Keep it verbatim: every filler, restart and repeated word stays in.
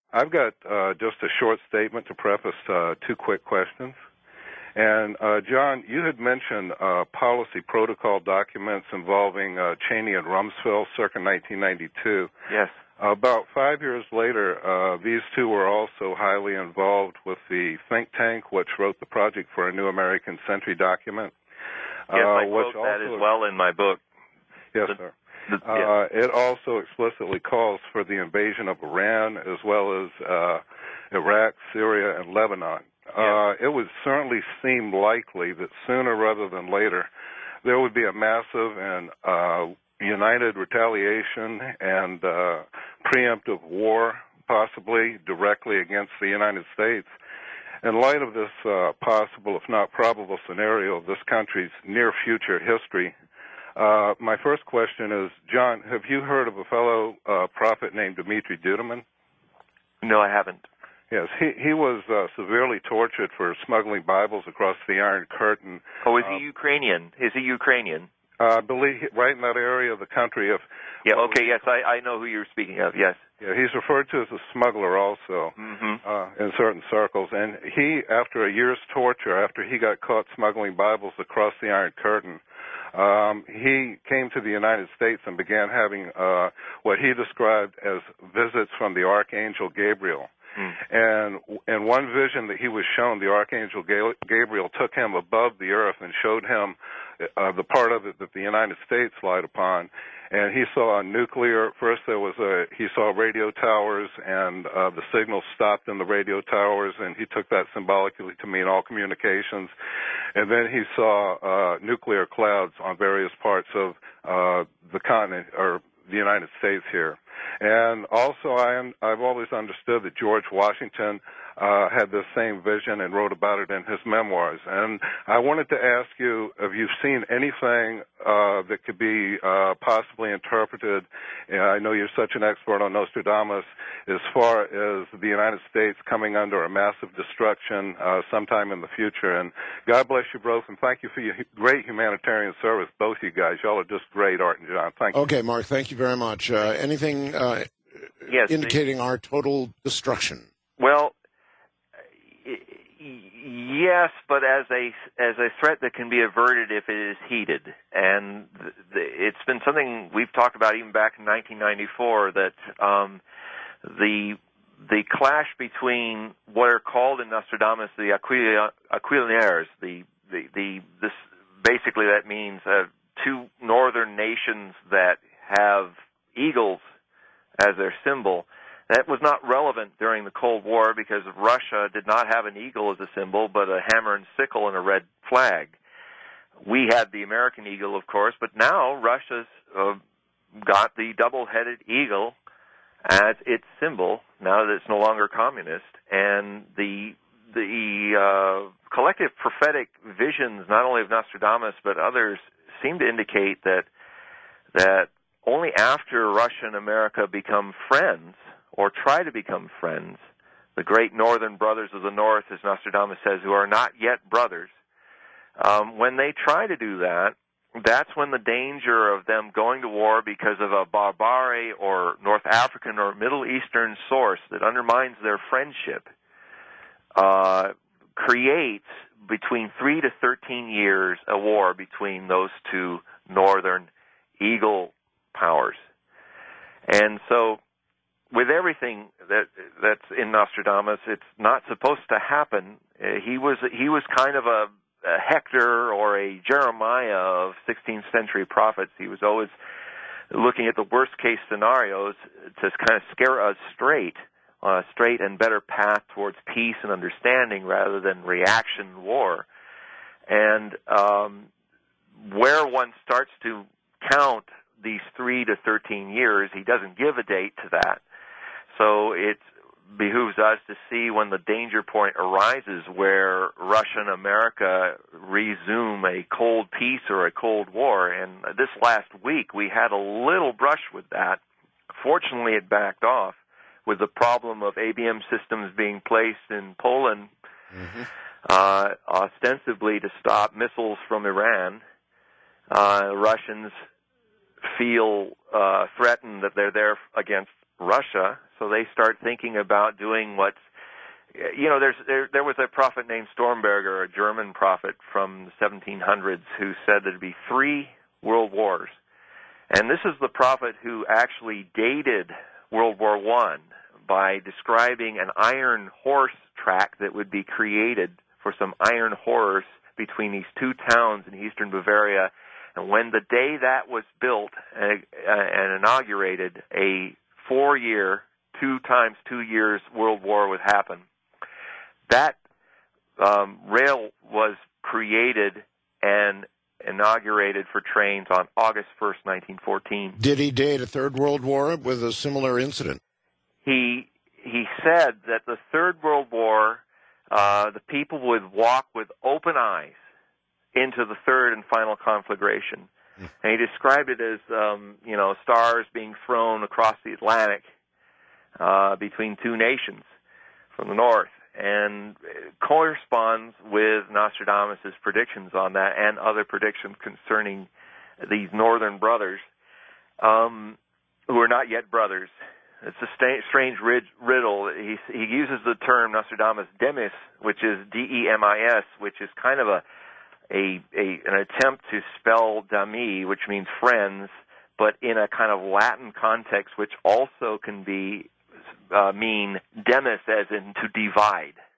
I've got uh, just a short statement to preface uh, two quick questions. And, uh, John, you had mentioned uh, policy protocol documents involving uh, Cheney and Rumsfeld circa nineteen ninety-two. Yes. About five years later, uh, these two were also highly involved with the think tank, which wrote the Project for a New American Century document. Yes, uh, I quote that as well in my book. Yes, the, sir. The, uh, it also explicitly calls for the invasion of Iran as well as uh, Iraq, Syria, and Lebanon. Uh, it would certainly seem likely that sooner rather than later there would be a massive and uh, united retaliation and uh, preemptive war, possibly directly against the United States. In light of this uh, possible, if not probable, scenario of this country's near future history, uh, my first question is, John, have you heard of a fellow uh, prophet named Dmitri Duduman? No, I haven't. Yes, he he was uh, severely tortured for smuggling Bibles across the Iron Curtain. Oh, is he uh, Ukrainian? Is he Ukrainian? Uh, I believe right in that area of the country. If yeah, okay, yes, I, I know who you're speaking of. Yes. Yeah, he's referred to as a smuggler also mm-hmm. uh, in certain circles. And he, after a year's torture, after he got caught smuggling Bibles across the Iron Curtain, um, he came to the United States and began having uh, what he described as visits from the Archangel Gabriel. Mm. And in one vision that he was shown, the Archangel Gabriel took him above the earth and showed him uh, the part of it that the United States lied upon. And he saw a nuclear, first there was a, he saw radio towers, and uh, the signal stopped in the radio towers, and he took that symbolically to mean all communications. And then he saw uh, nuclear clouds on various parts of uh, the continent, or the United States here. And also, I am, I've always understood that George Washington uh, had this same vision and wrote about it in his memoirs. And I wanted to ask you if you've seen anything uh, that could be uh, possibly interpreted, and I know you're such an expert on Nostradamus, as far as the United States coming under a massive destruction uh, sometime in the future. And God bless you both, and thank you for your great humanitarian service, both you guys. Y'all are just great, Art and John. Thank you. Okay, Mark, thank you very much. Uh, anything uh, yes, indicating the, our total destruction? Well, yes, but as a as a threat that can be averted if it is heeded, and the, the, it's been something we've talked about even back in nineteen ninety-four, that um, the the clash between what are called in Nostradamus the Aquil- Aquilinaires, the the, the this basically that means uh, two northern nations that have eagles as their symbol. That was not relevant during the Cold War because Russia did not have an eagle as a symbol, but a hammer and sickle and a red flag. We had the American eagle, of course, but now Russia's uh, got the double-headed eagle as its symbol, now that it's no longer communist. And the the uh, collective prophetic visions, not only of Nostradamus but others, seem to indicate that that only after Russia and America become friends, or try to become friends, the great northern brothers of the North, as Nostradamus says, who are not yet brothers, um, when they try to do that, that's when the danger of them going to war because of a Barbary or North African or Middle Eastern source that undermines their friendship uh, creates between three to thirteen years a war between those two northern eagle powers. And so with everything that that's in Nostradamus, it's not supposed to happen. Uh, he was he was kind of a, a Hector or a Jeremiah of sixteenth century prophets. He was always looking at the worst case scenarios to kind of scare us straight on a straight and better path towards peace and understanding rather than reaction war. And um, where one starts to count these three to thirteen years, he doesn't give a date to that. So it behooves us to see when the danger point arises where Russia and America resume a cold peace or a cold war. And this last week we had a little brush with that. Fortunately, it backed off with the problem of A B M systems being placed in Poland, mm-hmm. uh, ostensibly to stop missiles from Iran. Uh, Russians feel uh, threatened that they're there against Russia, so they start thinking about doing what's, you know, there's there there was a prophet named Stormberger, a German prophet from the seventeen hundreds, who said there'd be three world wars. And this is the prophet who actually dated World War One by describing an iron horse track that would be created for some iron horse between these two towns in eastern Bavaria. And when the day that was built and, uh, and inaugurated, a four-year, two times two years World War would happen. That um, rail was created and inaugurated for trains on August first, nineteen fourteen. Did he date a Third World War with a similar incident? He he said that the Third World War, uh, the people would walk with open eyes into the third and final conflagration. Mm. And he described it as, um, you know, stars being thrown across the Atlantic uh, between two nations from the north. And it corresponds with Nostradamus' predictions on that and other predictions concerning these northern brothers, um, who are not yet brothers. It's a st- strange rid- riddle. He, he uses the term Nostradamus demis, which is D E M I S, which is kind of a, a, a an attempt to spell dami, which means friends, but in a kind of Latin context, which also can be Uh, mean demis, as in to divide.